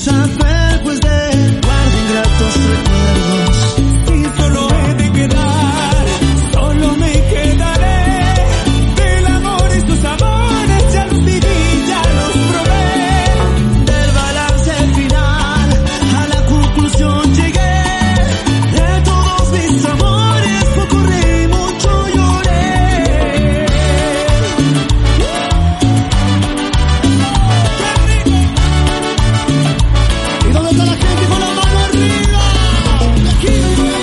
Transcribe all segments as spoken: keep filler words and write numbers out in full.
saber, pues de guardo ingratos recuerdos. Y solo he de quedar, solo me quedaré del amor y sus amores, ya los viví, ya los probé. Del balance final a la conclusión llegué, de todos mis amores poco reí, mucho lloré. ¿Y dónde está la gente con la mano arriba? Aquí.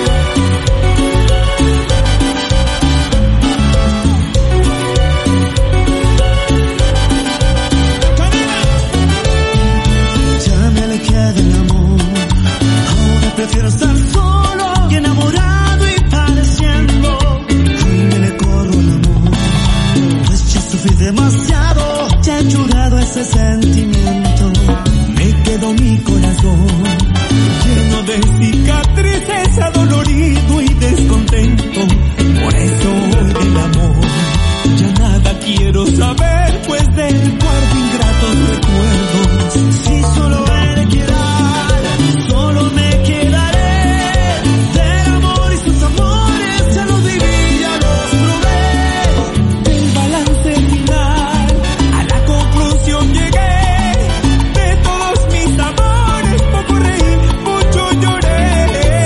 Ya me alejé del amor, ahora prefiero estar solo y enamorado y padeciendo. Ay, me le corro el amor, pues ya sufrí demasiado, ya he llorado ese sentimiento. Me quedó mi corazón Lleno de cicatrices, adolorido y descontento. Por eso hoy del amor ya nada quiero saber, pues del guardo ingratos recuerdos. Si solo he de quedar, solo me quedaré del amor y sus amores, ya los viví, ya los probé. Del balance final a la conclusión llegué, de todos mis amores poco reí, mucho lloré.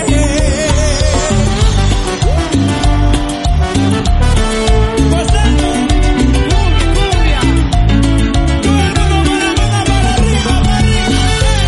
Pasando, cumbia, todo no para nada para arriba, para arriba.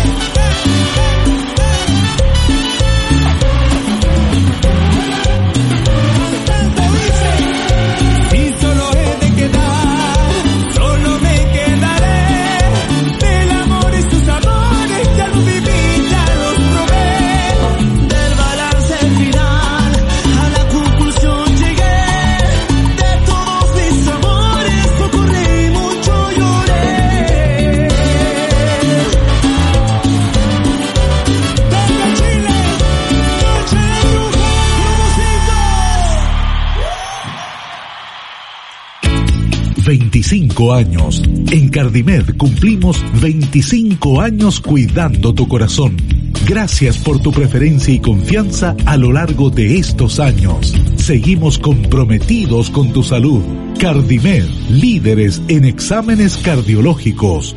Tanto dice. Y solo he de quedar, solo me quedaré del amor y sus amores, ya los viví, ya los probé. Del balance final a la conclusión llegué, de todos mis amores poco reí, mucho lloré. Venga Chile, noche de brujas, veinticinco años. En Cardimed cumplimos veinticinco años cuidando tu corazón. Gracias por tu preferencia y confianza a lo largo de estos años. Seguimos comprometidos con tu salud. Cardimed, líderes en exámenes cardiológicos.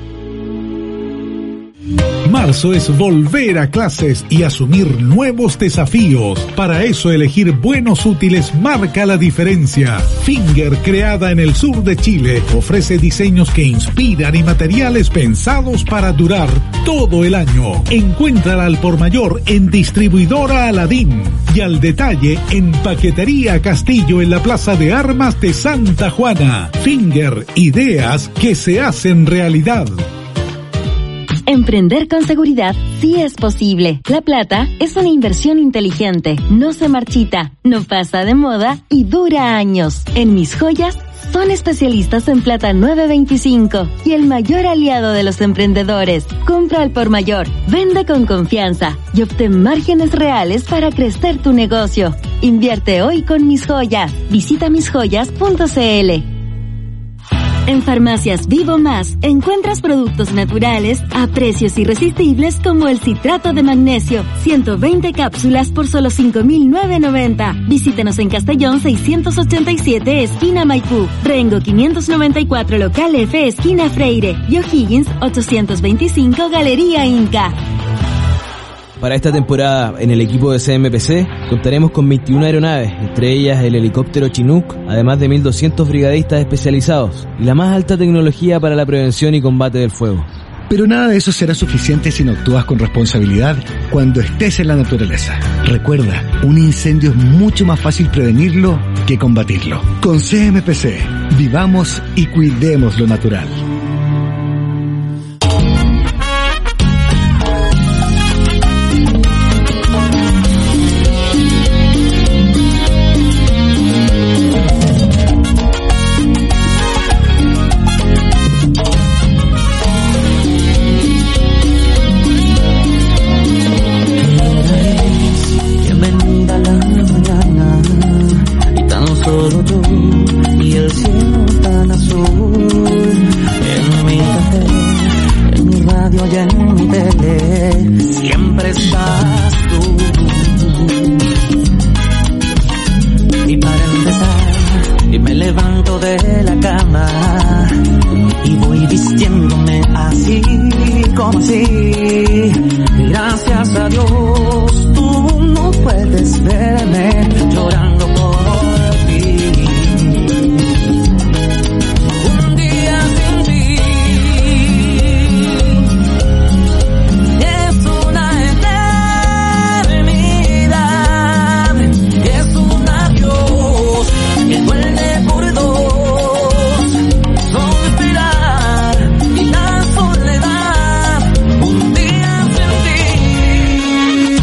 Marzo es volver a clases y asumir nuevos desafíos. Para eso elegir buenos útiles marca la diferencia. Finger, creada en el sur de Chile, ofrece diseños que inspiran y materiales pensados para durar todo el año. Encuéntrala al por mayor en Distribuidora Aladín y al detalle en Paquetería Castillo en la Plaza de Armas de Santa Juana. Finger, ideas que se hacen realidad. Emprender con seguridad sí es posible. La plata es una inversión inteligente, no se marchita, no pasa de moda y dura años. En Mis Joyas son especialistas en plata nueve veinticinco y el mayor aliado de los emprendedores. Compra al por mayor, vende con confianza y obtén márgenes reales para crecer tu negocio. Invierte hoy con Mis Joyas. Visita mis joyas punto c l. En Farmacias Vivo Más encuentras productos naturales a precios irresistibles como el citrato de magnesio, ciento veinte cápsulas por solo cinco mil novecientos noventa. Visítenos en Castellón seiscientos ochenta y siete, esquina Maipú, Rengo quinientos noventa y cuatro, local F, esquina Freire, y O'Higgins ochocientos veinticinco, Galería Inca. Para esta temporada, en el equipo de C M P C, contaremos con veintiuna aeronaves, entre ellas el helicóptero Chinook, además de mil doscientos brigadistas especializados, y la más alta tecnología para la prevención y combate del fuego. Pero nada de eso será suficiente si no actúas con responsabilidad cuando estés en la naturaleza. Recuerda, un incendio es mucho más fácil prevenirlo que combatirlo. Con C M P C, vivamos y cuidemos lo natural. Solo tú y el cielo tan azul. radio y en mi tele siempre estás tú. Y para empezar, y me levanto de la cama y voy vistiéndome así como así. Gracias a Dios, tú no puedes verme llorando por ti. Un día sin ti es una eternidad, es un adiós que duele por dos, solo esperar y la soledad. Un día sin ti.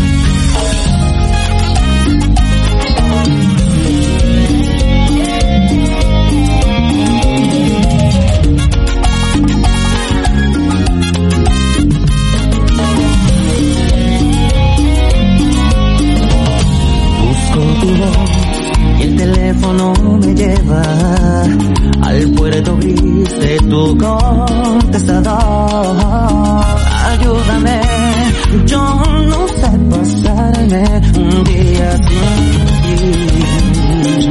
Busco tu voz y el teléfono me lleva al puerto gris de tu contestador. Ayúdame, yo no sé pasarme un día sin ti.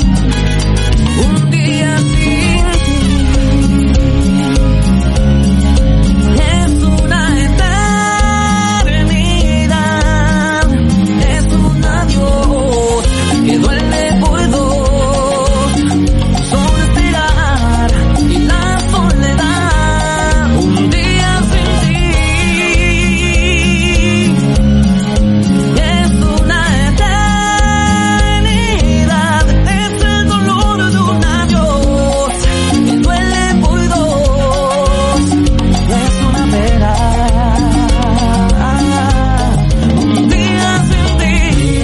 Un día sin ti es una eternidad, es un adiós que duele por dos, solo esperar y la soledad. Un día sin ti es una eternidad, es el dolor de un adiós que duele por dos, es una pena. Un día sin ti.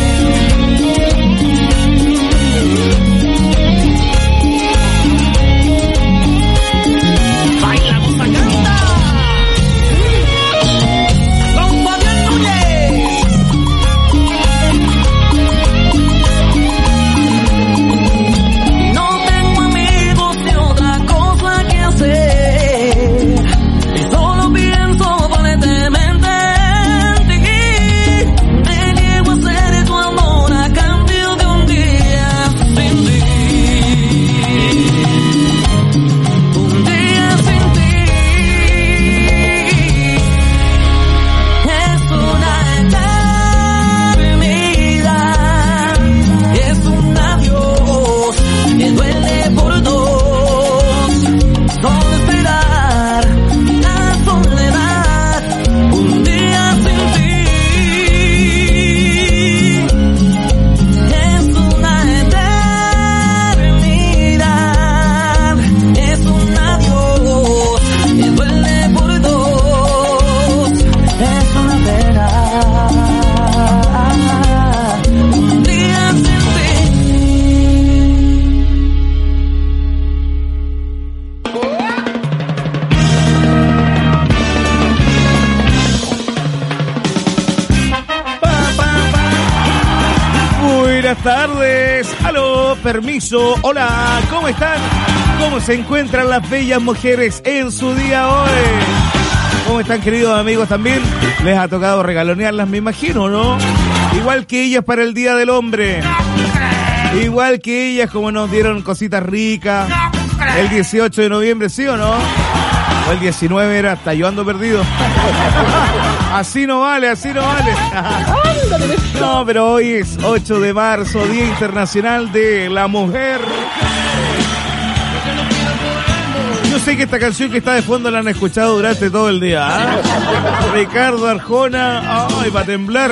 Bailamos a canta con Fabián Núñez. No tengo amigos ni otra cosa que hacer, y solo pienso fuertemente en ti. Me niego a ser tu amor a cambio de un día sin ti. Un día sin ti es una eternidad, es un adiós que duele por dos, solo esperar la soledad. Un día sin ti es una eternidad, es un adiós que duele por dos, es una pena. Un día sin ti. Buenas tardes, aló, permiso, hola, ¿cómo están? ¿Cómo se encuentran las bellas mujeres en su día hoy? ¿Cómo están, queridos amigos? También les ha tocado regalonearlas, me imagino, ¿no? Igual que ellas para el Día del Hombre. Igual que ellas, como nos dieron cositas ricas el dieciocho de noviembre, ¿sí o no? O el diecinueve era, hasta yo ando perdido. Así no vale, así no vale. No, pero hoy es ocho de marzo, Día Internacional de la Mujer. Yo sé que esta canción que está de fondo la han escuchado durante todo el día, ¿eh? Ricardo Arjona, ay, para temblar.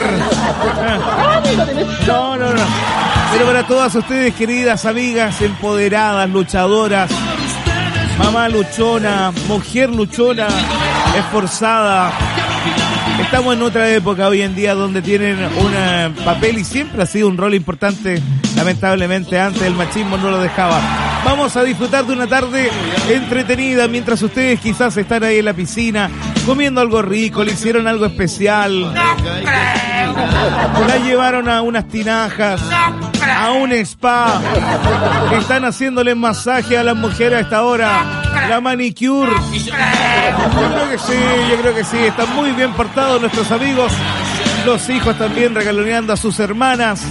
No, no, no. Pero para todas ustedes, queridas amigas, empoderadas, luchadoras, mamá luchona, mujer luchona, esforzada. Estamos en otra época hoy en día donde tienen un papel y siempre ha sido un rol importante. Lamentablemente antes el machismo no lo dejaba. Vamos a disfrutar de una tarde entretenida mientras ustedes quizás están ahí en la piscina comiendo algo rico, le hicieron algo especial, la llevaron a unas tinajas, a un spa, están haciéndole masaje a las mujeres a esta hora. la manicure. Yo creo que sí, yo creo que sí. Están muy bien portados nuestros amigos. Los hijos también regaloneando a sus hermanas.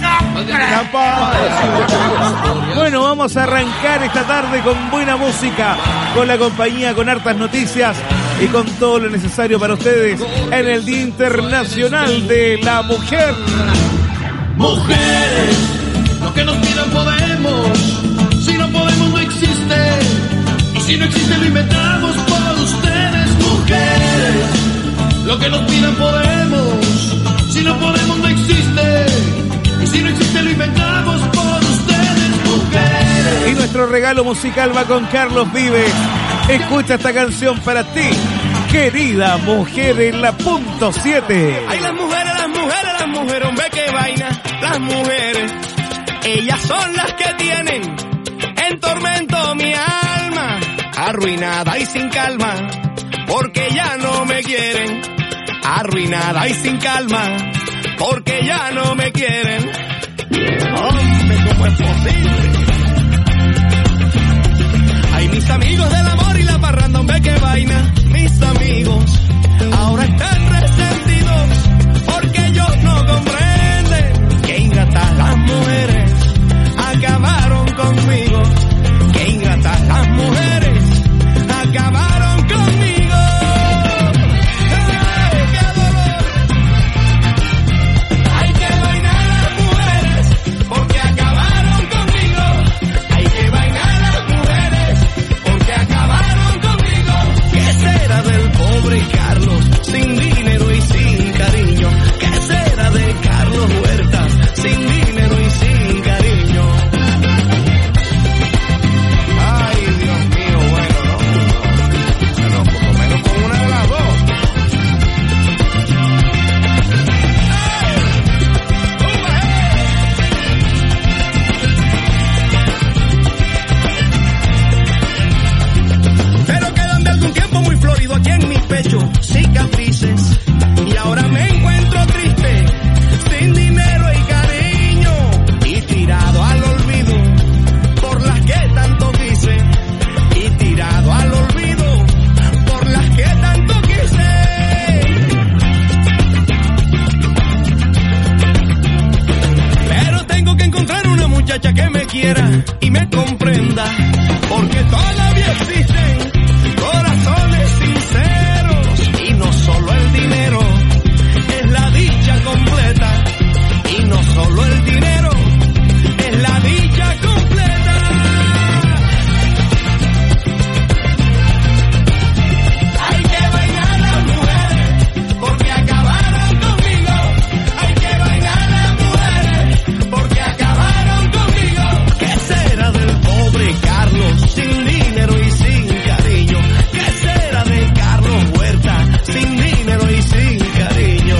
Bueno, vamos a arrancar esta tarde con buena música, con la compañía, con hartas noticias y con todo lo necesario para ustedes en el Día Internacional de la Mujer. Mujeres, lo que nos pidan podemos. Si no podemos no existe. Y si no existe lo inventamos por ustedes. Mujeres, lo que nos pidan podemos. Si no podemos no existe. Y si no existe lo inventamos por ustedes, mujeres. Y nuestro regalo musical va con Carlos Vives. Escucha esta canción para ti, querida mujer en la punto siete. Ay, las mujeres, las mujeres, las mujeres, hombre, qué vaina. Las mujeres, ellas son las que tienen en tormento mi alma, arruinada y sin calma, porque ya no me quieren. Arruinada y sin calma, porque ya no me quieren. Hombre, ¿cómo es posible? Ay, mis amigos del amor y la parranda, hombre, qué vaina. Mis amigos ahora están resentidos porque ellos no comprenden que ingratas las mujeres acabaron conmigo. Que ingratas las mujeres acabaron conmigo. Carlos, sin dinero y sin cariño. ¿Qué será de Carlos Huerta? Sin dinero y sin cariño. Ay, Dios mío, bueno, no, no, no, por lo menos con una de las dos. Pero quedan de algún tiempo muy florido aquí en mi pecho, cicatrices, y ahora me encuentro triste, sin dinero y cariño, y tirado al olvido, por las que tanto quise, y tirado al olvido, por las que tanto quise. Pero tengo que encontrar una muchacha que me quiera y me comprenda, porque todavía existen corazones sinceros. Y no solo el dinero es la dicha completa. Y no solo el dinero es la dicha completa. Hay que bailar las mujeres porque acabaron conmigo. Hay que bailar las mujeres porque acabaron conmigo. ¿Qué será del pobre Carlos sin dinero y sin cariño? ¿Qué será de Carlos Huerta sin dinero y sin cariño?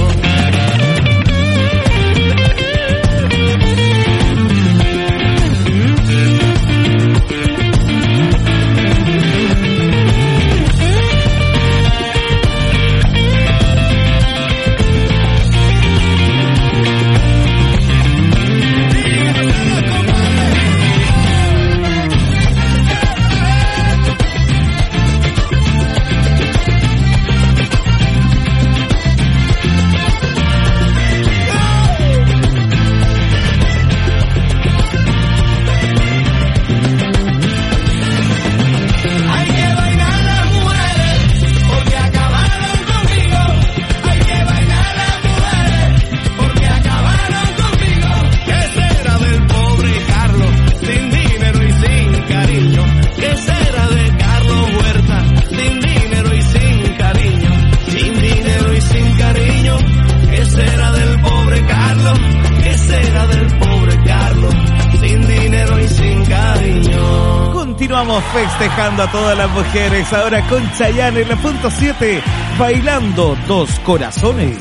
Hay que bailar las mujeres porque acabaron conmigo. Hay que bailar las mujeres porque acabaron conmigo. ¿Qué será del pobre Carlos sin dinero y sin cariño? ¿Qué será de Carlos Huerta sin dinero y sin cariño? Sin dinero y sin cariño. ¿Qué será del pobre Carlos? ¿Qué será del pobre Carlos sin dinero y sin cariño? Continuamos festejando a todas las mujeres, ahora con Chayanne en la punto siete, bailando Dos Corazones.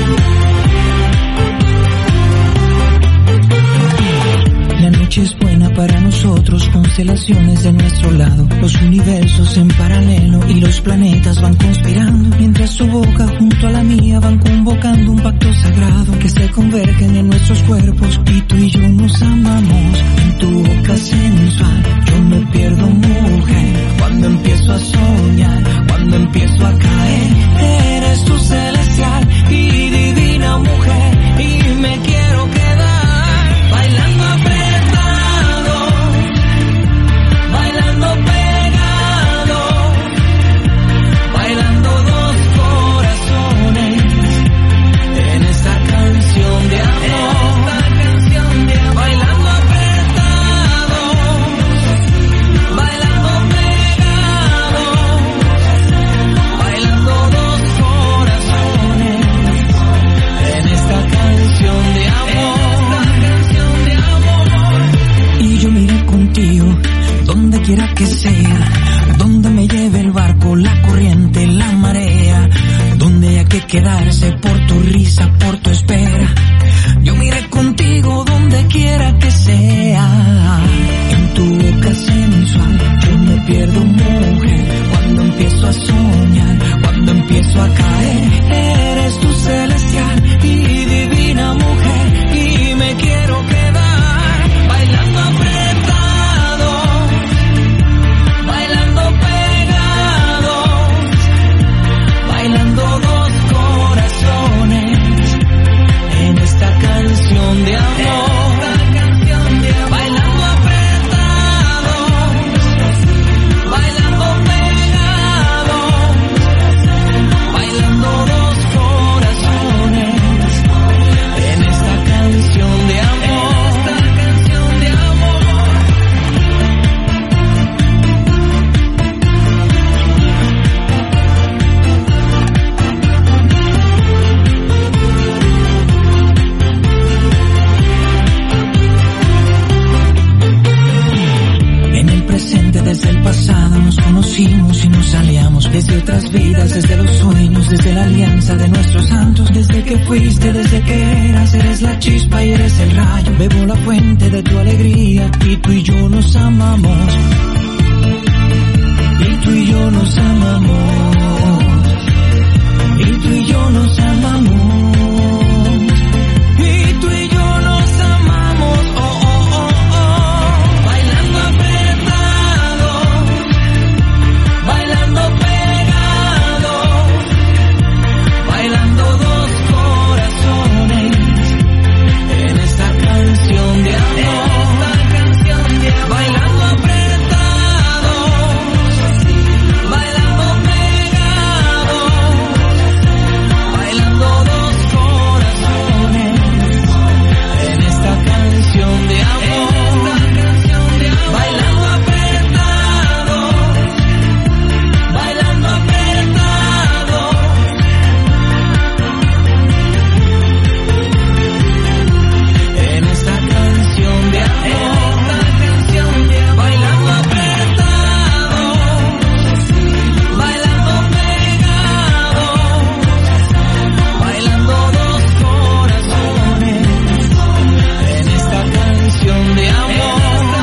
La noche es buena para nosotros, constelaciones de nuestro lado, los universos en paralelo y los planetas van conspirando, mientras su boca junto a la mía van convocando un pacto sagrado, que se convergen en nuestros cuerpos y tú y yo nos amamos. En tu boca sensual yo me pierdo, mujer, cuando empiezo a soñar, cuando empiezo a caer. Eres tu celestial y divina mujer, y me quiero quedar bailando apretado, bailando pegado, bailando dos corazones en esta canción de amor, bailando apretados, bailando pegados, bailando dos corazones en esta canción de amor. Y yo miré contigo donde quiera que sea, donde me lleve el barco, la corriente, la marea, donde haya que quedarse por tu risa, por tu espera. Yo miré contigo donde quiera que sea. En tu boca sensual yo me pierdo, mujer, cuando empiezo a soñar, cuando empiezo a caer. Eres tu celestial y divina mujer, y me quiero quedar bailando apretados, bailando pegados, bailando dos corazones en esta canción de amor, bailando apretados, bailando pegados, bailando dos corazones en esta canción de amor. En el presente, desde el pasado, nos conocimos y nos aliamos. Desde otras vidas, desde los sueños, desde la alianza de nuestros santos. Desde que fuiste, desde que eras, eres la chispa y eres el rayo. Bebo la fuente de tu alegría y tú y yo nos amamos. Y tú y yo nos amamos. Y tú y yo nos amamos. Y tú y yo nos amamos. Oh, oh, oh, oh. Bailando apretados, bailando pegados, bailando dos corazones en esta canción de amor, bailando apretados, bailando pegados, bailando dos corazones en esta canción de amor, bailando apretados, bailando apretados, en esta canción de amor, bailando apretados, bailando pegados, bailando dos corazones en esta canción de amor.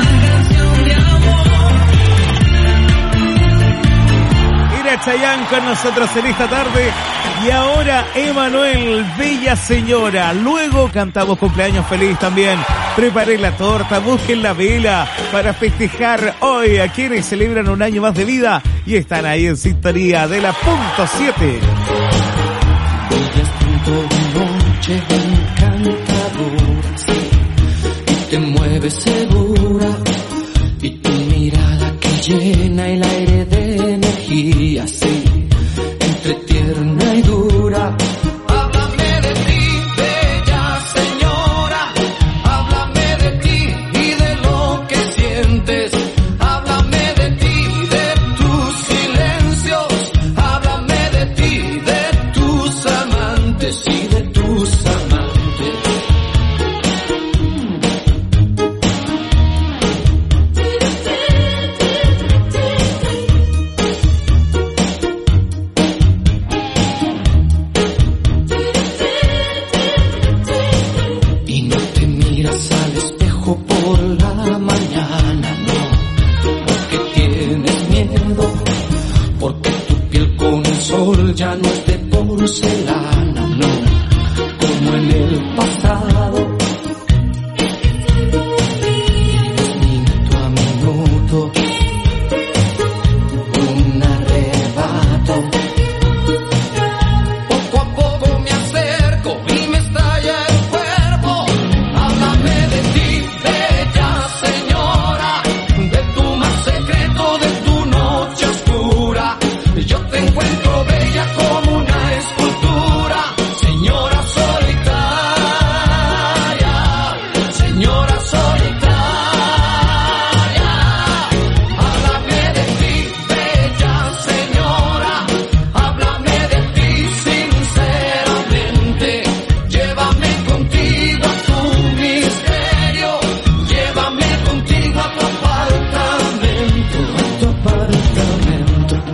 Mira Chayanne con nosotros en esta tarde. Y ahora Emanuel, bella señora. Luego cantamos cumpleaños feliz también. Preparen la torta, busquen la vela para festejar hoy a quienes celebran un año más de vida y están ahí en sintonía de la punto siete. Bellas punto noche encantadora, sí, y te mueves segura, y tu mirada que llena el aire de energía, sí, entre tierna y dura. Háblame de ti, bella señora, háblame de ti y de lo que sientes, háblame de ti, de tus silencios, háblame de ti, de tus amantes y de tus amantes. porcelana, no como en el pasado. Minuto a minuto, un arrebato. Poco a poco me acerco y me estalla el cuerpo. Háblame de ti, bella señora, de tu más secreto, de tu noche oscura. Yo te encuentro bella como una escultura, señora solitaria, señora solitaria. Háblame de ti, bella señora, háblame de ti sinceramente. Llévame contigo a tu misterio, llévame contigo a tu apartamento, a tu apartamento.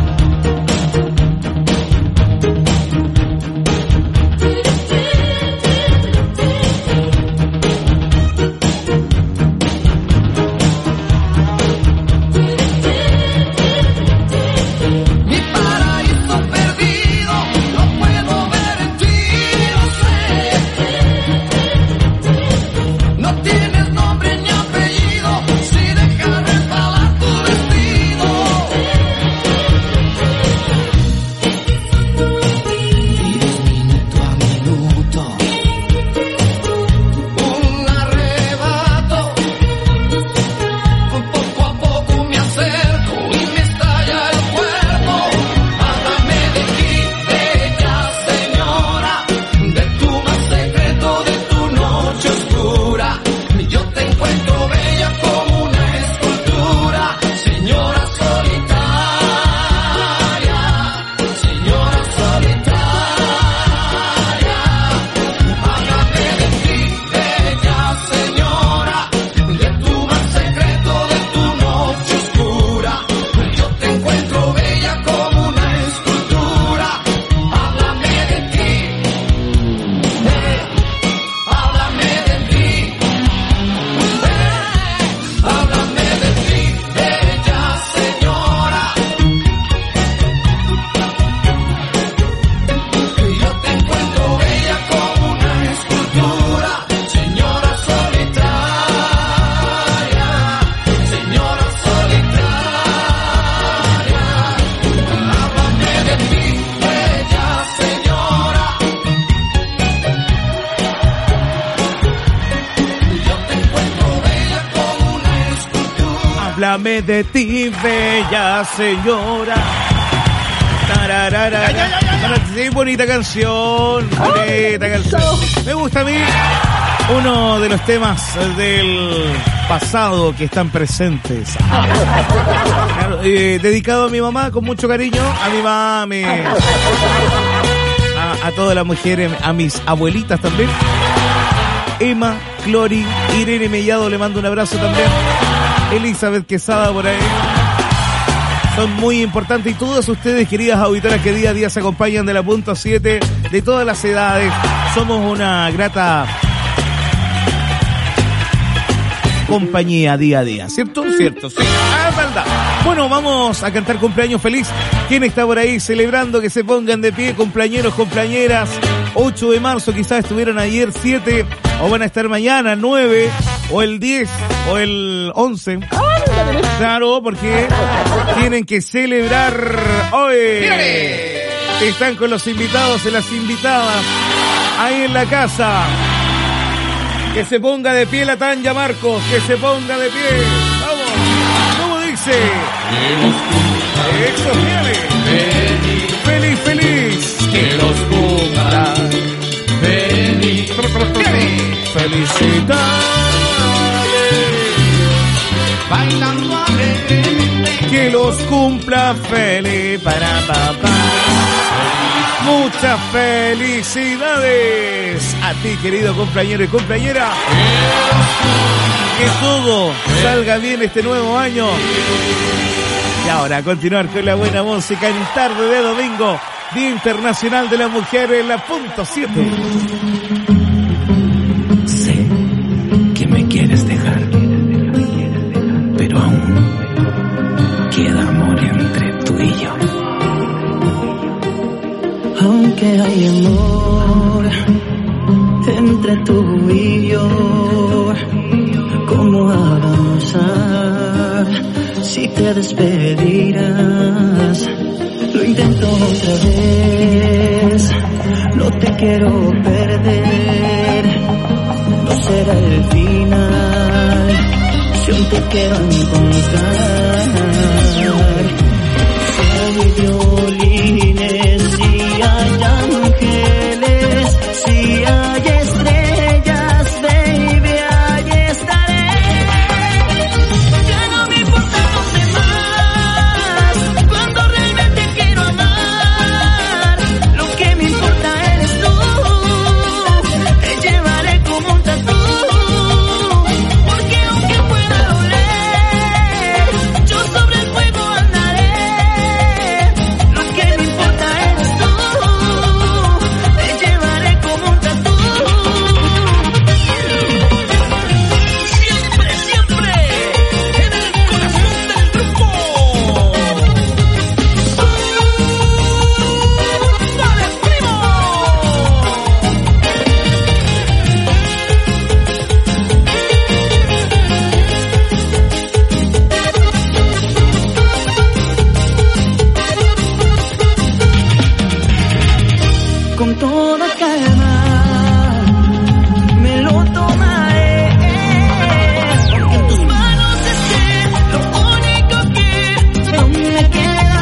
Mi paraíso perdido, lo puedo ver en ti, lo sé. No tienes nombre ni apellido, si dejas resbalar tu vestido. Vives minuto a minuto, un arrebato. Poco a poco me acerco y me estalla el cuerpo. Háblame de ti, bella señora, de tu más secreto, de tu noche oscura. Yo te encuentro bella como una escultura, señora solitaria, señora solitaria. Háblame de ti, bella señora, de tu más secreto, de tu noche oscura. Yo te encuentro bella como una escultura. Háblame de ti, eh, háblame de ti, eh, háblame de ti, bella señora. Yo te encuentro bella como una escultura, señora solitaria, señora solitaria. Háblame de ti, bella señora. Yo te encuentro bella como una escultura. Háblame de ti, bella señora. Tararara. Sí, bonita canción, bonita canción. Me gusta a mí uno de los temas del pasado que están presentes. Claro, eh, dedicado a mi mamá con mucho cariño, a mi mami, a, a todas las mujeres, a mis abuelitas también. Emma, Clori, Irene Mellado, le mando un abrazo también. Elizabeth Quesada por ahí. Son muy importantes, y todas ustedes, queridas auditoras, que día a día se acompañan de la punto siete, de todas las edades. Somos una grata compañía día a día, ¿cierto? Cierto, sí. Ah, verdad. Bueno, vamos a cantar cumpleaños feliz. ¿Quién está por ahí celebrando? Que se pongan de pie, cumpleañeros, cumpleañeras. ocho de marzo, quizás estuvieron ayer, siete, o van a estar mañana, nueve, o el diez, o el once. Claro, porque tienen que celebrar hoy. Están con los invitados y las invitadas ahí en la casa. Que se ponga de pie la Tanya Marcos, que se ponga de pie. Vamos, ¿cómo dice? Eso, fíjale. Feliz, feliz. Que los cumpla. Feliz. Felicidades. Bailando alegremente. Que los cumpla feliz para papá. Muchas felicidades a ti, querido cumpleañero y cumpleañera. Que todo salga bien este nuevo año. Y ahora a continuar con la buena música en tarde de domingo, Día Internacional de la Mujer en la punto siete. Sé que me quieres dejar, pero aún queda amor entre tú y yo. Aunque que hay amor entre tú y yo. ¿Cómo avanzar si te despedirás? Lo intento otra vez, no te quiero perder. No será el final, si aún te quiero encontrar. Si hay violines, si hay ángeles, si hay estrellas, baby, ahí estaré. Ya no me importan los demás, cuando realmente quiero amar. Lo que me importa eres tú, te llevaré como un tatu. Porque aunque pueda doler, yo sobre el fuego andaré. Lo que me importa eres tú, te llevaré como un tatu. Siempre, siempre, en el corazón del grupo. ¡Dale, primo! Con toda calma me lo tomaré, porque en tus manos esté lo único que no me queda.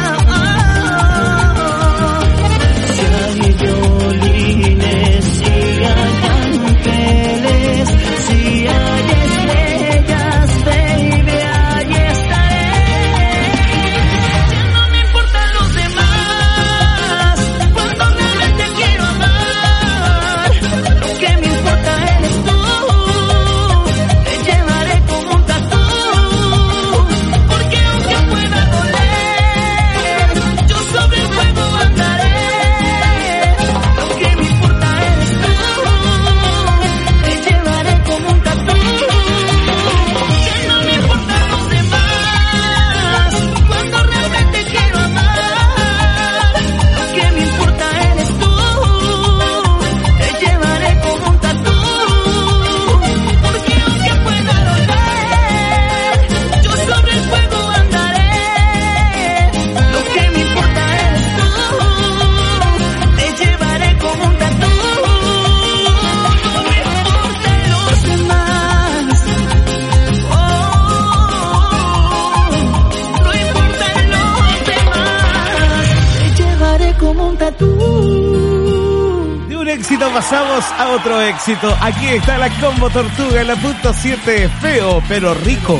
Si hay violines, si hay ángeles, si hay estrellas, baby, ahí estaré. Ya no me importan los demás, cuando realmente quiero amar. Lo que me importa eres tú, te llevaré como un tatu. Porque aunque pueda doler, yo sobre el fuego andaré. Lo que me importa eres tú, te llevaré como un tatu. Ya no me importan los demás, cuando realmente quiero amar. Lo que me importa eres tú, te llevaré como un tatu. Porque aunque pueda doler, yo sobre el fuego andaré. Lo que me importa eres tú, te llevaré como un tatu. No me importan los demás, oh, no importan los demás, te llevaré como un tatu. De un éxito pasamos a otro éxito. Aquí está la Combo Tortuga en la punto siete, feo pero rico.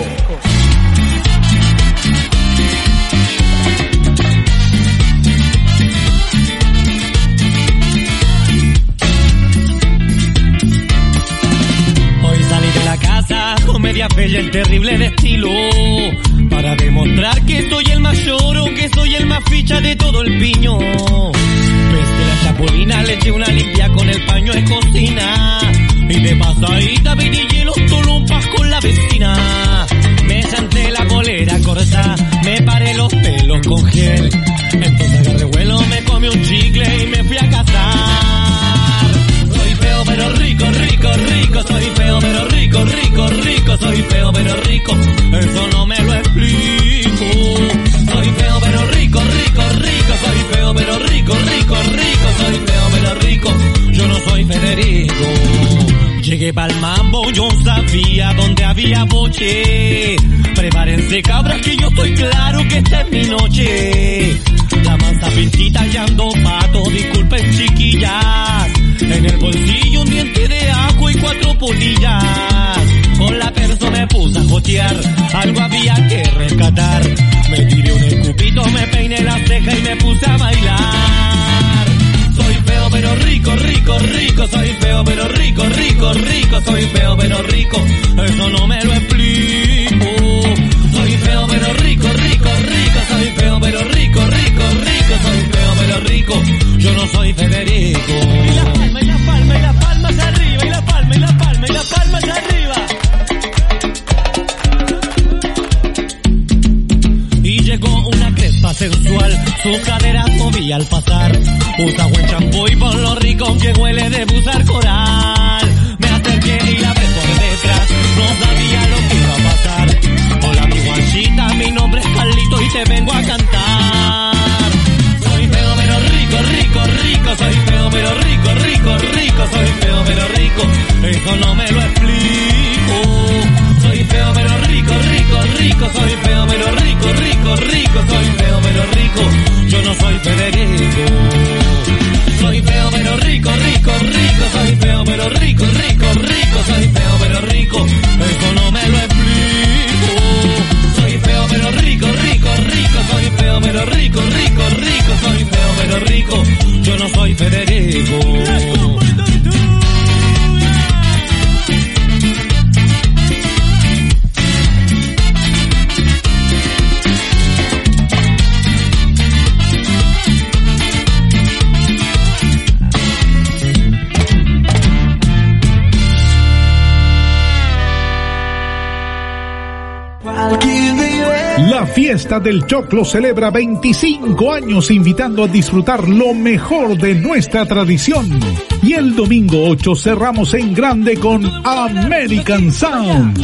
Hoy salí de la casa con media bella el terrible de estilo, para demostrar que soy el más lloro, que soy el más ficha de todo el piño. Pesqué la chapulina, le eché una limpia con el paño de cocina, y de pasadita vidillé los tulumpas con la vecina. Me senté la polera corta, me paré los pelos con gel, entonces agarré vuelo, me comí un chicle y me fui a cazar. Soy feo pero rico, rico, rico, soy feo pero rico, rico, rico, soy feo pero rico, eso no me lo explico. Soy feo pero rico, rico, rico, soy feo pero rico, rico, rico, soy feo pero rico, yo no soy Federico. Llegué pa'l mambo, yo sabía dónde había boche. Prepárense cabras que yo estoy claro que esta es mi noche. La mansa pintita y ando pato, disculpen chiquillas. En el bolsillo un diente de ajo y cuatro polillas. Con la perso me puse a jotear, algo había que rescatar. Me tiré un escupito, me peiné la ceja y me puse a bailar. Soy feo pero rico, rico, rico, soy feo pero rico, rico, rico, soy feo pero rico, eso no me lo explico. Soy feo pero rico, rico, rico, soy feo pero rico, rico, rico, soy feo pero rico, yo no soy Federico. Y la palma, y la palma, y la palma hacia arriba, y la palma, y la palma, y la palma hacia arriba. Y llegó una crespa sensual, su cadera movía al pasar. Usa buen champú y por lo rico que huele de usar coral. Me acerqué y la abrí por detrás, no sabía lo que iba a pasar. Hola mi guachita, mi nombre es Carlito y te vengo a cantar. Soy feo pero rico, rico, rico, soy feo pero rico, rico, rico, soy feo pero rico, eso no me lo explico. Soy feo pero rico, rico, rico, soy feo pero rico, rico, rico, soy feo pero rico, yo no soy Federico. Soy feo pero rico, rico, rico, soy feo pero rico, rico, rico, soy feo pero rico, eso no me lo explico. Soy feo pero rico, rico, rico, soy feo pero rico, rico, rico, soy feo pero rico, yo no soy Federico. La fiesta del choclo celebra veinticinco años invitando a disfrutar lo mejor de nuestra tradición. Y el domingo ocho cerramos en grande con American Sound.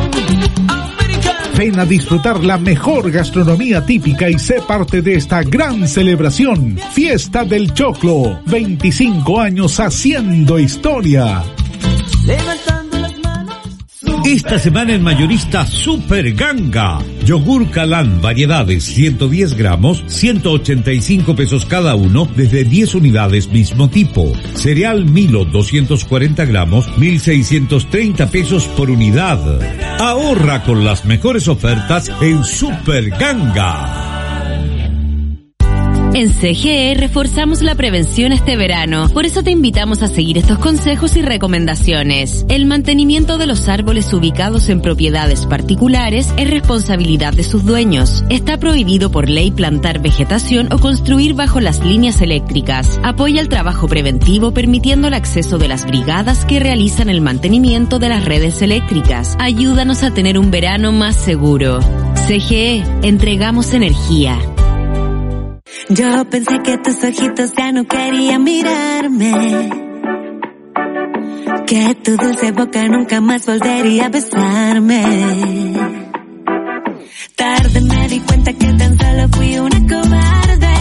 Ven a disfrutar la mejor gastronomía típica y sé parte de esta gran celebración. Fiesta del Choclo, veinticinco años haciendo historia. Esta semana en mayorista Super Ganga. Yogur Calán, variedades, ciento diez gramos, ciento ochenta y cinco pesos cada uno, desde diez unidades mismo tipo. Cereal Milo, doscientos cuarenta gramos, mil seiscientos treinta pesos por unidad. Ahorra con las mejores ofertas en Super Ganga. En C G E reforzamos la prevención este verano, por eso te invitamos a seguir estos consejos y recomendaciones. El mantenimiento de los árboles ubicados en propiedades particulares es responsabilidad de sus dueños. Está prohibido por ley plantar vegetación o construir bajo las líneas eléctricas. Apoya el trabajo preventivo permitiendo el acceso de las brigadas que realizan el mantenimiento de las redes eléctricas. Ayúdanos a tener un verano más seguro. C G E, entregamos energía. Yo pensé que tus ojitos ya no querían mirarme, que tu dulce boca nunca más volvería a besarme. Tarde me di cuenta que tan solo fui una cobarde.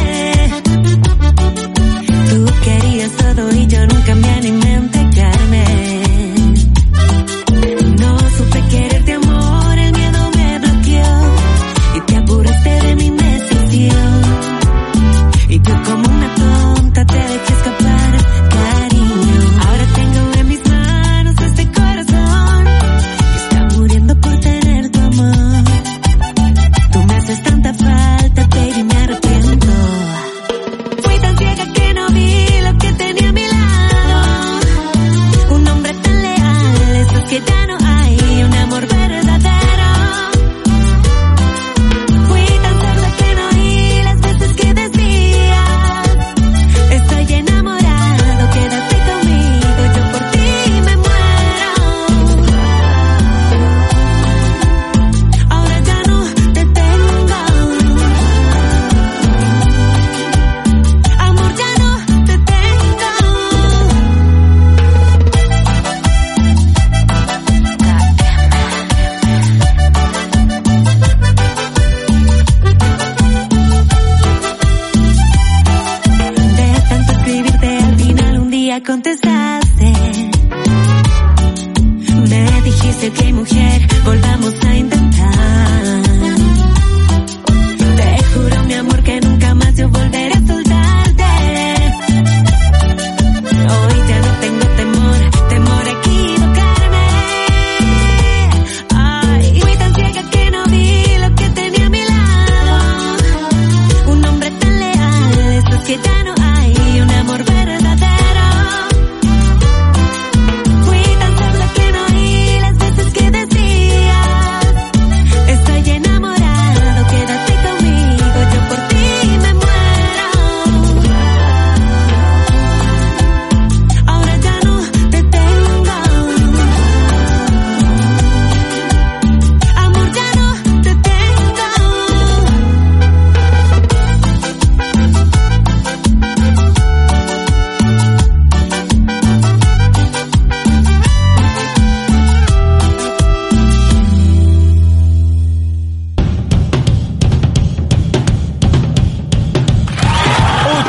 Tú querías todo y yo nunca me animé a entregarme. No supe quererte, amor, el miedo me bloqueó y te apuraste de mi decisión. Y tú como una tonta te dejé escapar, cariño. Ahora tengo en mis manos este corazón que está muriendo por tener tu amor. Tú me haces tanta falta, baby.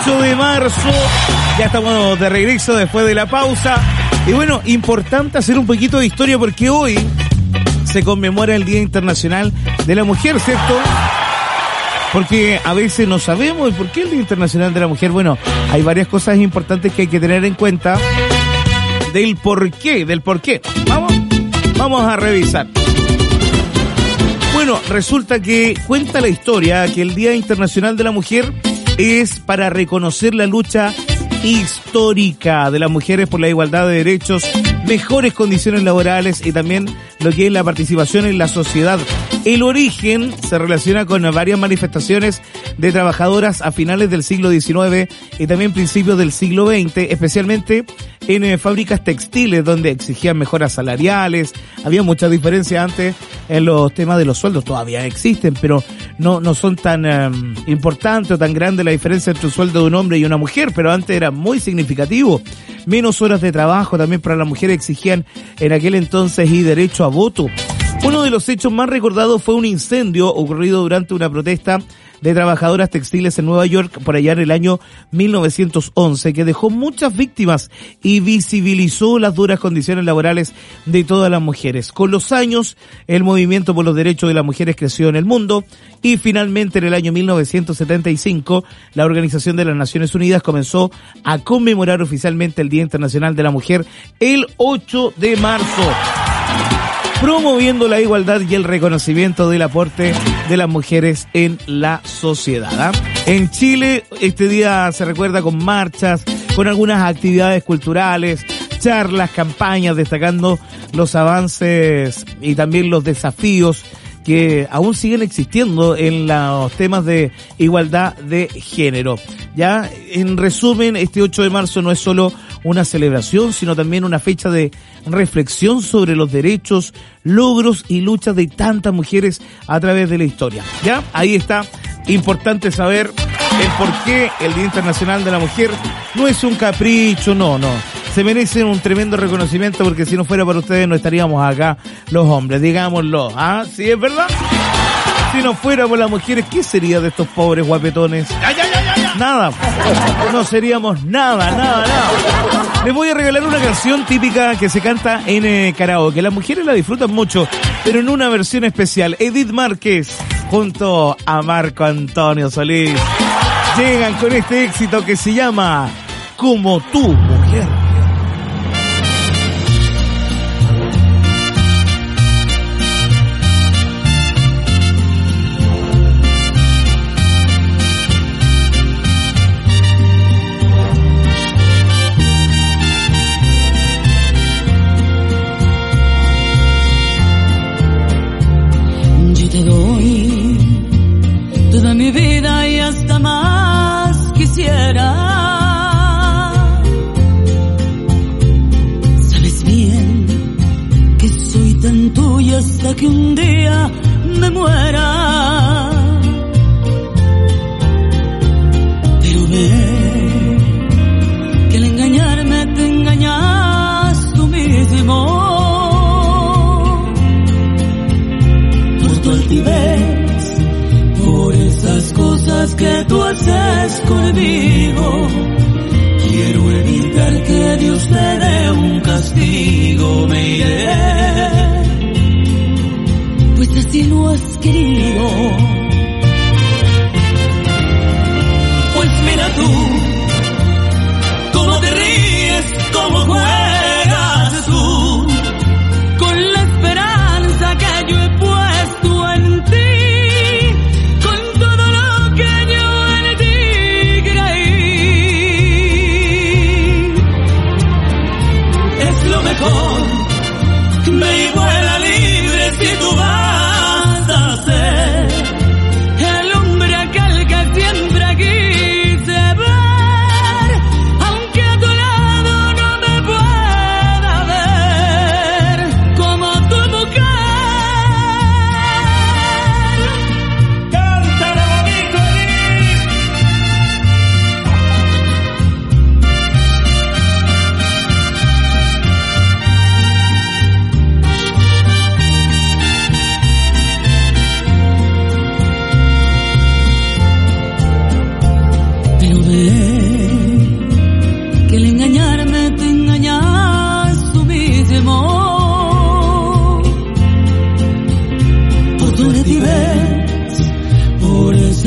ocho de marzo. Ya estamos de regreso después de la pausa. Y bueno, importante hacer un poquito de historia porque hoy se conmemora el Día Internacional de la Mujer, ¿cierto? Porque a veces no sabemos por qué el Día Internacional de la Mujer. Bueno, hay varias cosas importantes que hay que tener en cuenta del por qué, del por qué. Vamos, vamos a revisar. Bueno, resulta que cuenta la historia que el Día Internacional de la Mujer es para reconocer la lucha histórica de las mujeres por la igualdad de derechos, mejores condiciones laborales y también lo que es la participación en la sociedad. El origen se relaciona con varias manifestaciones de trabajadoras a finales del siglo diecinueve y también principios del siglo veinte, especialmente en eh, fábricas textiles donde exigían mejoras salariales. Había mucha diferencia antes en los temas de los sueldos, todavía existen, pero no no son tan eh, importantes o tan grandes la diferencia entre un sueldo de un hombre y una mujer, pero antes era muy significativo. Menos horas de trabajo también para las mujeres exigían en aquel entonces y derecho a voto. Uno de los hechos más recordados fue un incendio ocurrido durante una protesta de trabajadoras textiles en Nueva York por allá en el año mil novecientos once, que dejó muchas víctimas y visibilizó las duras condiciones laborales de todas las mujeres. Con los años, el movimiento por los derechos de las mujeres creció en el mundo y finalmente en el año mil novecientos setenta y cinco, la Organización de las Naciones Unidas comenzó a conmemorar oficialmente el Día Internacional de la Mujer el ocho de marzo. Promoviendo la igualdad y el reconocimiento del aporte de las mujeres en la sociedad. ¿eh? En Chile, este día se recuerda con marchas, con algunas actividades culturales, charlas, campañas, destacando los avances y también los desafíos que aún siguen existiendo en los temas de igualdad de género. Ya, en resumen, este ocho de marzo no es solo una celebración, sino también una fecha de reflexión sobre los derechos, logros y luchas de tantas mujeres a través de la historia. Ya, ahí está. Importante saber el por qué el Día Internacional de la Mujer no es un capricho, no, no. Se merecen un tremendo reconocimiento porque si no fuera para ustedes no estaríamos acá los hombres, digámoslo. ¿Ah? ¿Sí es verdad? Si no fuera por las mujeres, ¿qué sería de estos pobres guapetones? Ya, ya, ya, ya, ya. Nada. No seríamos nada, nada, nada. Les voy a regalar una canción típica que se canta en eh, karaoke. Las mujeres la disfrutan mucho, pero en una versión especial. Edith Márquez junto a Marco Antonio Solís llegan con este éxito que se llama Como tú, mujer. Te doy toda mi vida y hasta más quisiera. Sabes bien que soy tan tuya hasta que un día me muera. Pero ve que al engañarme te engañas tú mismo. Por esas cosas que tú haces conmigo, quiero evitar que Dios te dé un castigo. Me iré, pues así lo has querido. Pues mira tú, cómo te ríes, cómo juegas tú, con la esperanza que yo he puesto en ti. Me vuela libre si tú vas a ser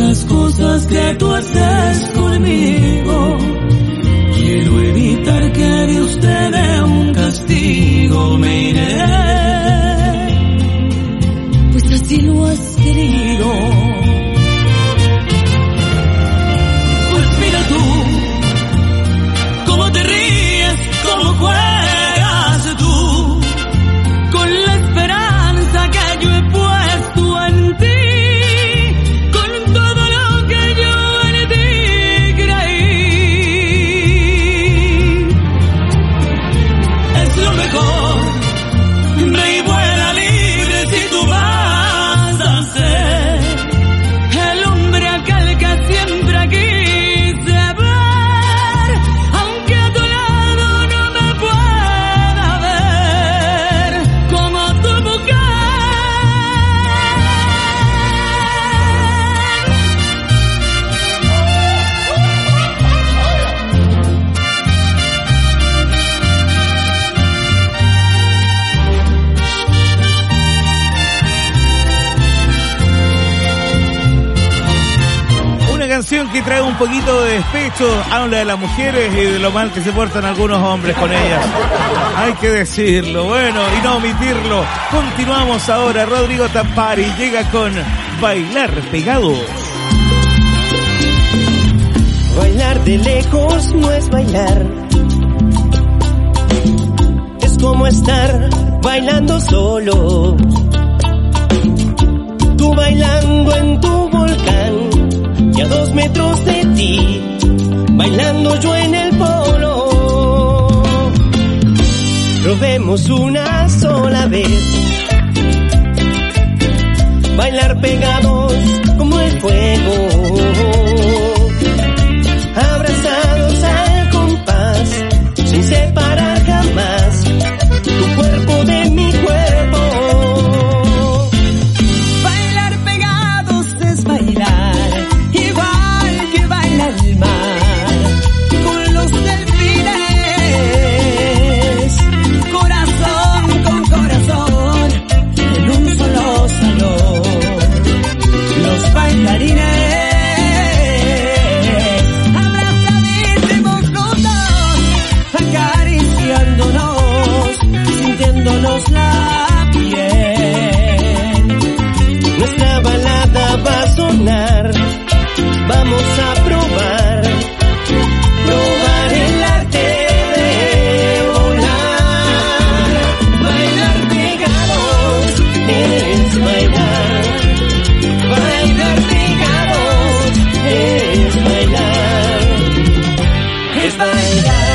las cosas que tú haces conmigo. Quiero evitar que de usted dé un castigo. Me iré, pues así lo has querido. Pues mira tú, cómo te ríes, cómo juegas tú, con la esperanza que yo he puesto en ti. Que trae un poquito de despecho, habla de las mujeres y de lo mal que se portan algunos hombres con ellas. Hay que decirlo, bueno, y no omitirlo. Continuamos ahora. Rodrigo Tampari llega con Bailar Pegados. Bailar de lejos no es bailar, es como estar bailando solo. Tú bailando en tu volcán y a dos metros de ti, bailando yo en el polo. Probemos una sola vez, bailar pegados como el fuego, abrazados al compás, sin separar jamás tu cuerpo de mi cuerpo. Bailar pegados es bailar el mar con los delfines, corazón con corazón en un solo salón. Los bailarines abrazadísimos juntos, acariciándonos, sintiéndonos la piel. Nuestra balada va a sonar, vamos a probar, probar el arte de volar. Bailar pegados es bailar, bailar pegados es bailar, es bailar.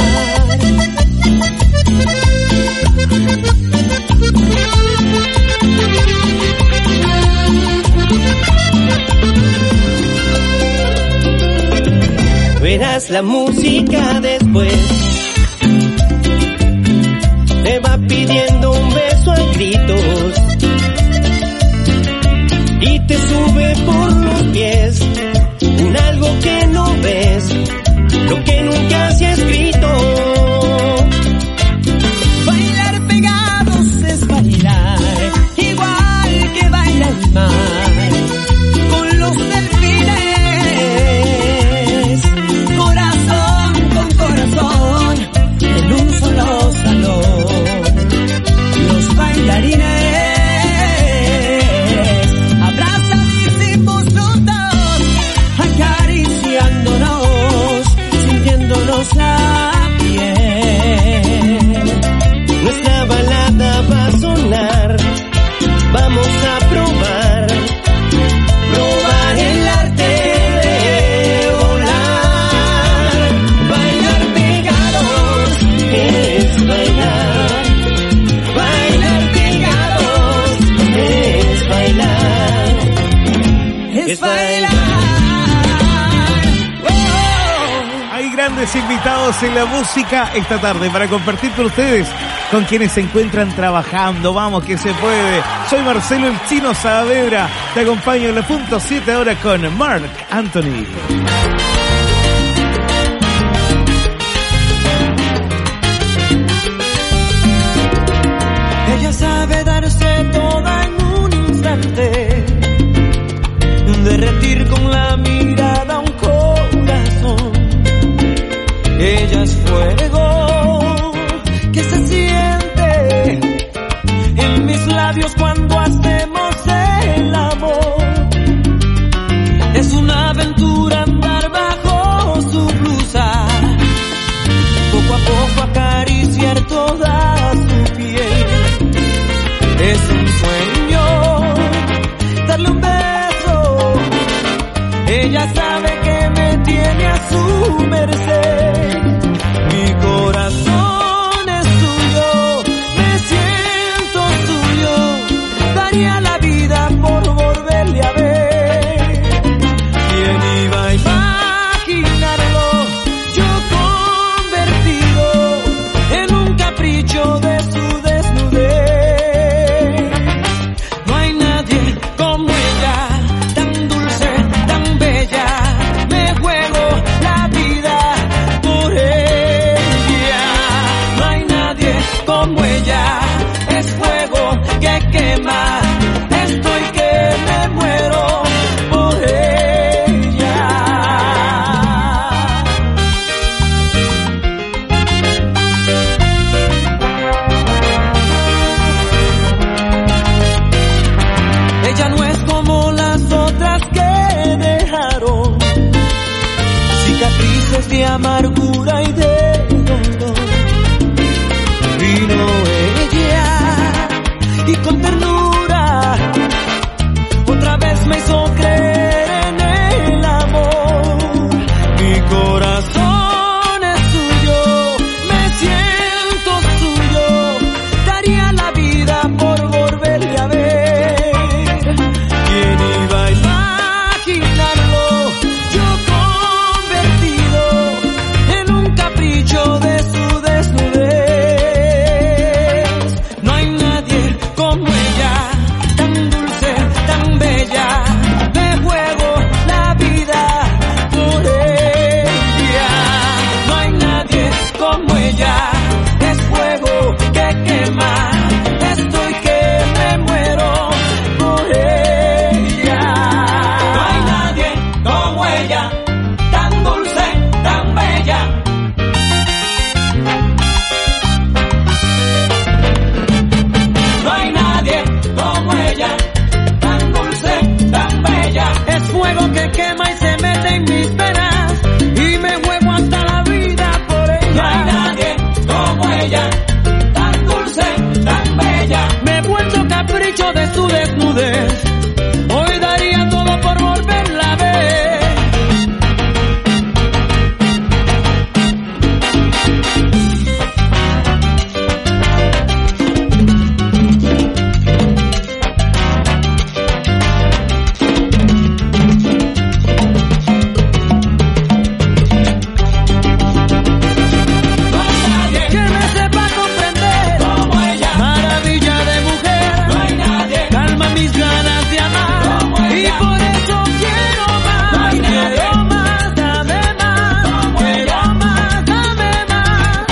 Verás la música después, te va pidiendo un beso a gritos y te sube por los pies un algo que no ves, lo que nunca se ha escrito. Bailar pegados es bailar, igual que baila el mar con los delfines, corazón con corazón en un solo salón. Los bailarines abrazadísimos juntos, acariciándonos, sintiéndonos la piel. Nuestra balada va a sonar, vamos a probar, probar el arte de volar. Bailar pegados es bailar, bailar pegados es bailar, es bailar. Hay grandes invitados en la música esta tarde para compartir con ustedes, con quienes se encuentran trabajando. Vamos que se puede. Soy Marcelo el Chino Saavedra, te acompaño en la punto siete ahora con Marc Anthony. Ella sabe darse toda en un instante, derretir con la mirada un corazón. Ella es fuego que se siente en mis labios cuando hacemos el amor. Es una aventura andar bajo su blusa, poco a poco acariciar toda su piel. Es un sueño darle un beso, ella sabe que me tiene a su merced. Mi corazón es suyo, me siento suyo, daría la vida por volverle a ver. ¿Quién iba a imaginarlo? Yo convertido en un capricho de su desnudez. No hay nadie como ella, tan dulce, tan bella. Me juego la vida por ella. No hay nadie como ella, es fuego que quema. Estoy que me muero por ella. Ella no es como las otras que dejaron cicatrices de amargura y de dolor. Vino ella y con ternura otra vez me hizo creer en el amor. Mi corazón es suyo, me siento suyo, daría la vida por volverle a ver. ¿Quién iba a imaginarlo? Yo convertido en un capricho de su desnudez. No hay nadie como ella, tan dulce, tan bella. Me juego la vida por ella. No hay nadie como ella, es fuego que quema. Estoy que me muero por ella. No hay nadie como ella, tan dulce, tan bella. No hay nadie como ella, tan dulce, tan bella. Es fuego que quema y se mete en mis venas y me juego hasta la vida por ella. No hay nadie como ella, tan dulce, tan bella. Me he vuelto capricho de su desnudez. Hoy daría todo por volverla a ver. Que me sepa comprender como ella, maravilla de mujer. No hay nadie, calma mis ganas de amar y por eso quiero más. Quiero más, dame más. Quiero más, dame más.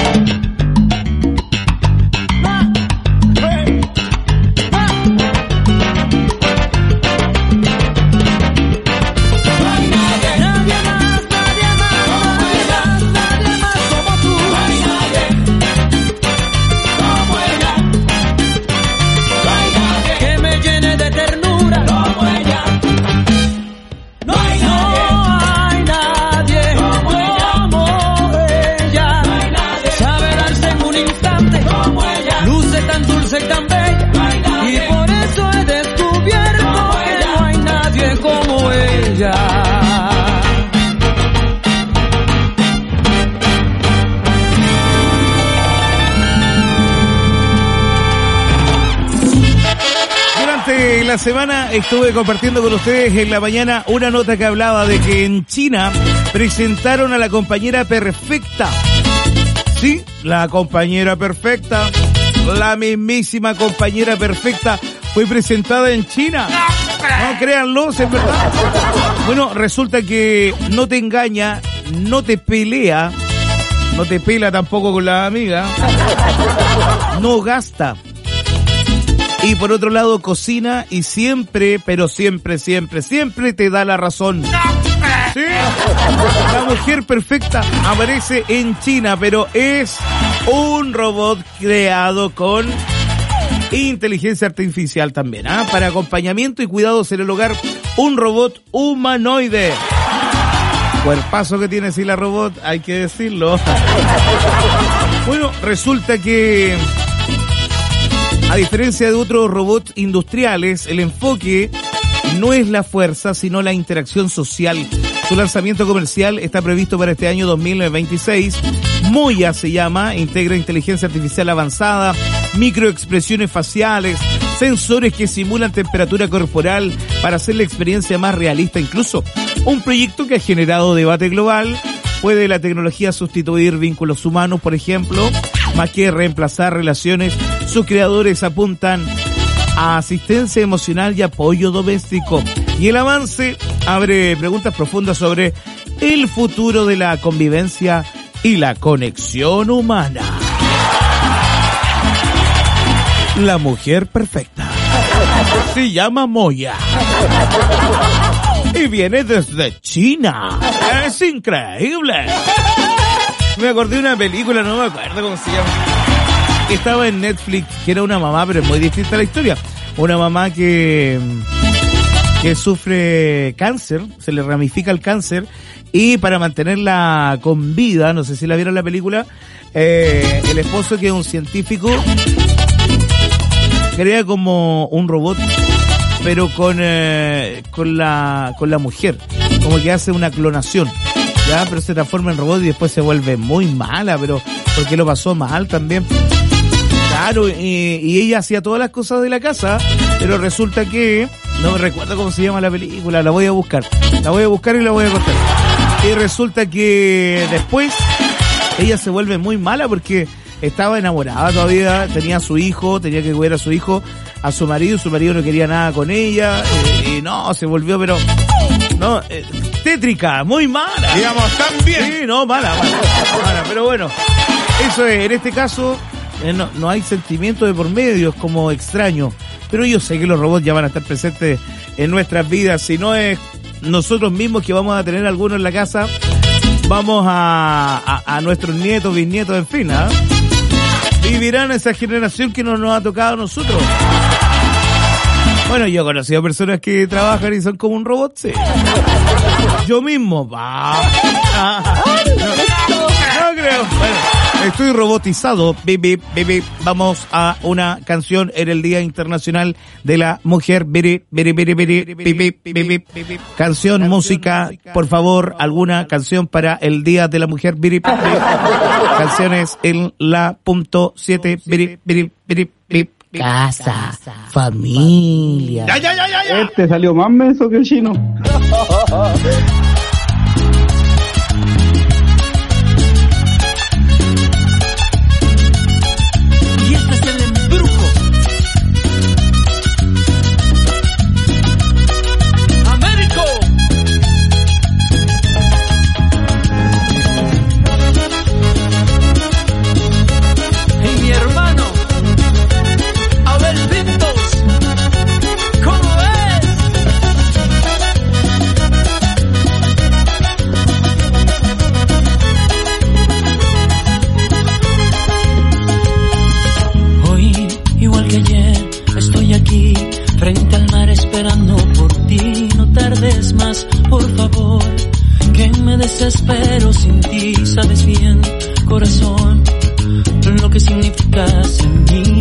No hay nadie, nadie más, nadie más como ella, nadie más como tú. No hay nadie como ella, no hay nadie que me llene de ternura como ella. No hay nadie como ella, sabe darse en un instante como ella, luce tan dulce y tan bella. Y por eso he descubierto que no hay nadie como ella. Durante la semana estuve compartiendo con ustedes en la mañana una nota que hablaba de que en China presentaron a la compañera perfecta. Sí, la compañera perfecta, la mismísima compañera perfecta fue presentada en China. No, créanlo, es verdad. Bueno, resulta que no te engaña, no te pelea, no te pela tampoco con la amiga, no gasta. Y por otro lado cocina y siempre, pero siempre, siempre, siempre te da la razón. ¿Sí? La mujer perfecta aparece en China, pero es un robot creado con inteligencia artificial también, ¿ah? Para acompañamiento y cuidados en el hogar, un robot humanoide. Cuerpazo que tiene sí la robot, hay que decirlo. Bueno, resulta que a diferencia de otros robots industriales, el enfoque no es la fuerza, sino la interacción social. Su lanzamiento comercial está previsto para este año dos mil veintiséis. Moya se llama, integra inteligencia artificial avanzada, microexpresiones faciales, sensores que simulan temperatura corporal para hacer la experiencia más realista. Incluso un proyecto que ha generado debate global. ¿Puede la tecnología sustituir vínculos humanos, por ejemplo, más que reemplazar relaciones? Sus creadores apuntan a asistencia emocional y apoyo doméstico. Y el avance abre preguntas profundas sobre el futuro de la convivencia y la conexión humana. La mujer perfecta se llama Moya y viene desde China. Es increíble. Me acordé de una película, no me acuerdo cómo se llama. Estaba en Netflix, que era una mamá, pero es muy distinta la historia. Una mamá que que sufre cáncer, se le ramifica el cáncer, y para mantenerla con vida, no sé si la vieron la película, eh, el esposo, que es un científico, crea como un robot, pero con eh, con la con la mujer, como que hace una clonación, ya, pero se transforma en robot y después se vuelve muy mala, pero porque lo pasó mal también. Claro, y, y ella hacía todas las cosas de la casa, pero resulta que, no me recuerdo cómo se llama la película, la voy a buscar, la voy a buscar y la voy a contar. Y resulta que después ella se vuelve muy mala porque estaba enamorada todavía, tenía a su hijo, tenía que cuidar a su hijo, a su marido, su marido no quería nada con ella, eh, y no, se volvió, pero, no, eh, tétrica, muy mala. Digamos, también. Sí, no, mala, mala, mala, pero bueno, eso es, en este caso, eh, no, no hay sentimiento de por medio, es como extraño, pero yo sé que los robots ya van a estar presentes en nuestras vidas, si no es nosotros mismos que vamos a tener algunos en la casa, vamos a, a, a nuestros nietos, bisnietos, en fin, ¿ah? Vivirán esa generación que no nos ha tocado a nosotros. Bueno, yo he conocido personas que trabajan y son como un robot, sí. Yo mismo, va. Ah, no, no creo. Bueno, estoy robotizado. Bip, bip, bip, bip. Vamos a una canción en el Día Internacional de la Mujer. Biri, biri, biri, biri, bip, bip, bip, bip. Canción, música, por favor, alguna canción para el Día de la Mujer. Biri, biri. Canciones en la punto siete. Biri, biri, biri, bip. Casa, familia. Ya, ya, ya, ya, ya. Este salió más menso que el chino. Y este es el embrujo. Américo. Hey, mi hermano. Abel Pintos. ¿Cómo es? Hoy, igual que ayer, estoy aquí, frente al mar esperando por ti. No tardes más, por favor, que me desespero sin ti. Sabes bien, corazón, lo que significas en mí.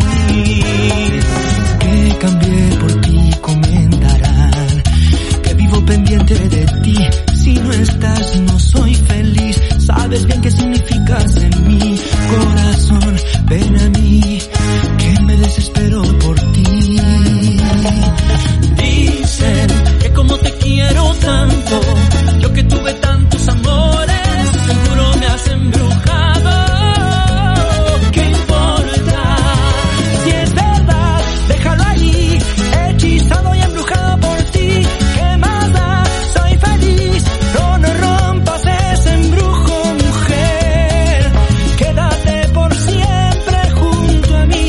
Que cambié por ti, comentarán que vivo pendiente de ti. Si no estás, no soy feliz. Sabes bien qué significas en mi corazón. Ven a mí, que me desespero por ti. Dicen que como te quiero tanto, yo que tuve tantos amores, seguro me has embrujado. ¿Qué importa? Si es verdad, déjalo ahí, hechizado y embrujado por ti. ¿Qué más da? Soy feliz, no, no rompas ese embrujo, mujer. Quédate por siempre junto a mí.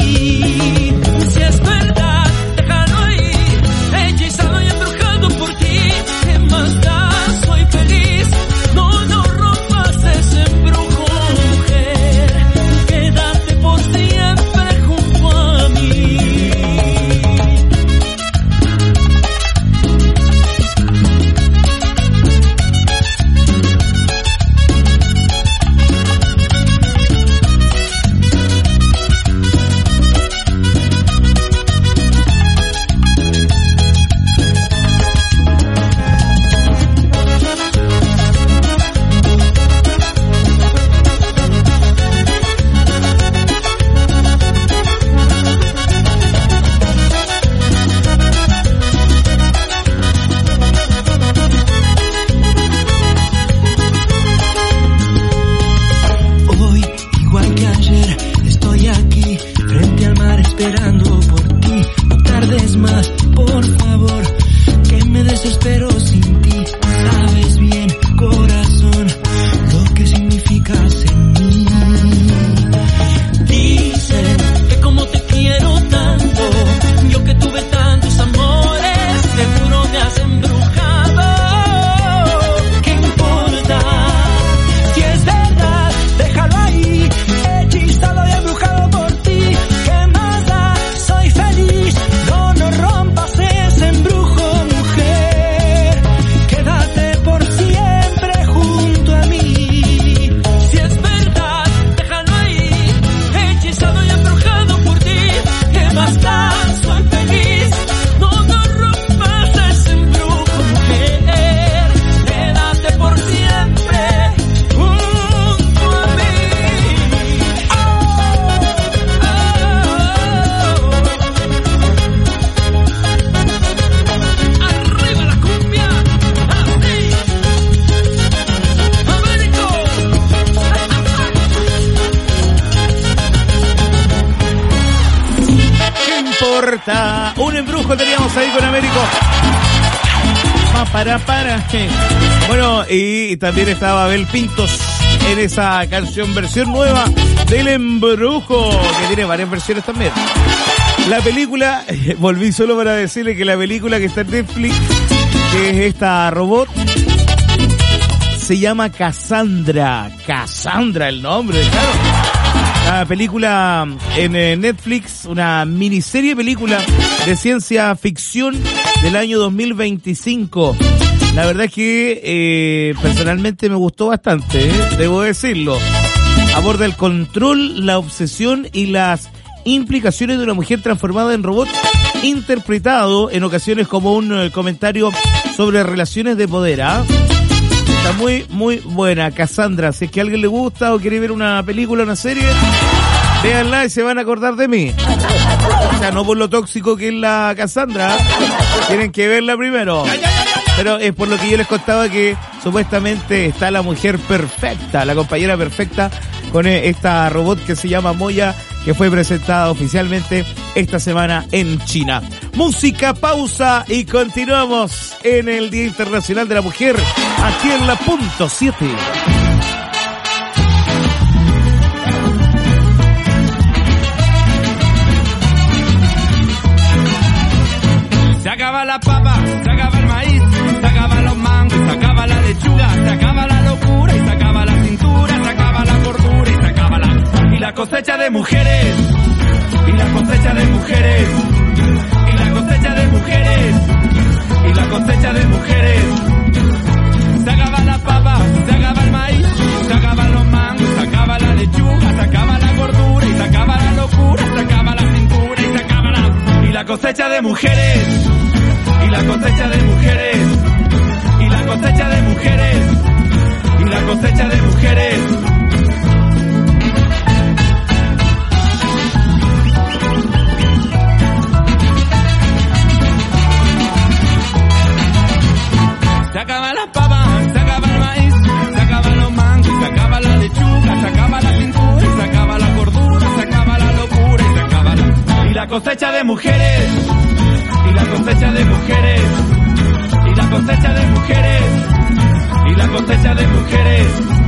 puerta. Un embrujo teníamos ahí con Américo. Pa, para, para. Bueno, y también estaba Abel Pintos en esa canción, versión nueva del Embrujo, que tiene varias versiones también. La película, volví solo para decirle que la película que está en Netflix, que es esta robot, se llama Cassandra. Cassandra el nombre, claro. La película en Netflix, una miniserie película de ciencia ficción del año dos mil veinticinco. La verdad es que eh, personalmente me gustó bastante, ¿eh? Debo decirlo. Aborda el control, la obsesión y las implicaciones de una mujer transformada en robot, interpretado en ocasiones como un eh, comentario sobre relaciones de poder, ¿ah? ¿eh? Está muy, muy buena, Cassandra. Si es que a alguien le gusta o quiere ver una película, una serie, véanla y se van a acordar de mí. O sea, no por lo tóxico que es la Cassandra, tienen que verla primero. Pero es por lo que yo les contaba que supuestamente está la mujer perfecta, la compañera perfecta con esta robot que se llama Moya, que fue presentada oficialmente esta semana en China. Música, pausa y continuamos en el Día Internacional de la Mujer, aquí en la punto siete. Se acaba la papa, se acaba el maíz, se acaban los mangos, se acaba la lechuga, se acaba la locura y se acaba la cintura, se acaba la gordura y se acaba la... Y la cosecha de mujeres, y la cosecha de mujeres, y la cosecha de mujeres, y la cosecha de mujeres. Se acaba la papa, se acaba el maíz, se acaban los mangos, se acaba la lechuga, se acaba la gordura y se acaba la locura, se acaba la cintura y se acaba la... Y la cosecha de mujeres, y la cosecha de mujeres, y la cosecha de mujeres, y la cosecha de mujeres. Se acaba la papa, se acaba el maíz, se acaban los mangos, se acaba la lechuga, se acaba la cintura, y se acaba la gordura, se acaba la locura y se acaba la... Y la cosecha de mujeres, y la cosecha de mujeres, y la cosecha de mujeres, y la cosecha de mujeres.